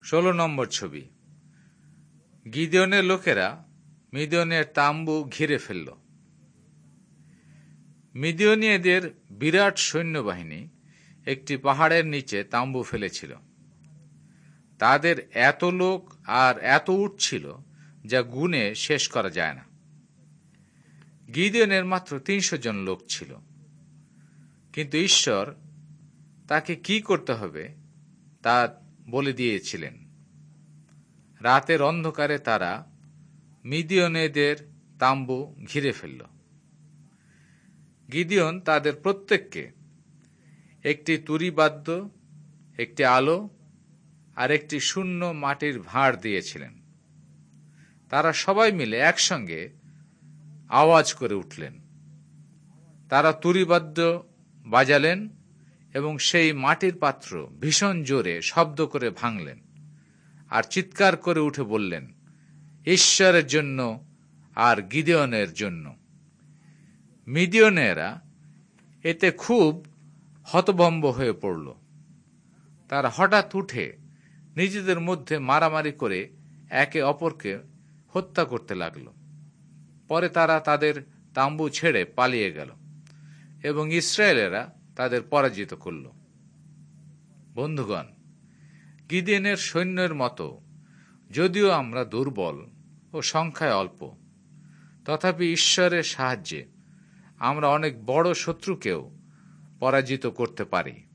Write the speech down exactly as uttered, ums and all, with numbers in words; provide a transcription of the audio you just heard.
ষোলো নম্বর ছবি। গিদিওনের লোকেরা মিদিয়নের তাম্বু ঘিরে ফেলল। মিদিয়নীয়দের বিরাট সৈন্যবাহিনী একটি পাহাড়ের নিচে তাম্বু ফেলেছিল। তাদের এত লোক আর এত উট ছিল যা গুণে শেষ করা যায় না। গিদিওনের মাত্র তিনশো জন লোক ছিল, কিন্তু ঈশ্বর তাকে কি করতে হবে তা বলে দিয়েছিলেন। রাতের অন্ধকারে তারা মিদিয়নীয়দের তাম্বু ঘিরে ফেলল। গিদিওন তাদের প্রত্যেককে একটি তুরিবাদ্য, একটি আলো আর একটি শূন্য মাটির ভাঁড় দিয়েছিলেন। তারা সবাই মিলে একসঙ্গে আওয়াজ করে উঠলেন। তারা তুরিবাদ্য বাজালেন এবং সেই মাটির পাত্র ভীষণ জোরে শব্দ করে ভাঙলেন আর চিৎকার করে উঠে বললেন, ঈশ্বরের জন্য আর গিদিওনের জন্য। মিদিয়নীয়রা এতে খুব হতভম্ব হয়ে পড়ল। তারা হঠাৎ উঠে নিজেদের মধ্যে মারামারি করে একে অপরকে হত্যা করতে লাগল। পরে তারা তাদের তাম্বু ছেড়ে পালিয়ে গেল এবং ইসরায়েলেরা তাদের পরাজিত করল। বন্ধুগণ, গিদিওনের সৈন্যের মতো যদিও আমরা দুর্বল ও সংখ্যায় অল্প, তথাপি ঈশ্বরের সাহায্যে আমরা অনেক বড় শত্রুকেও পরাজিত করতে পারি।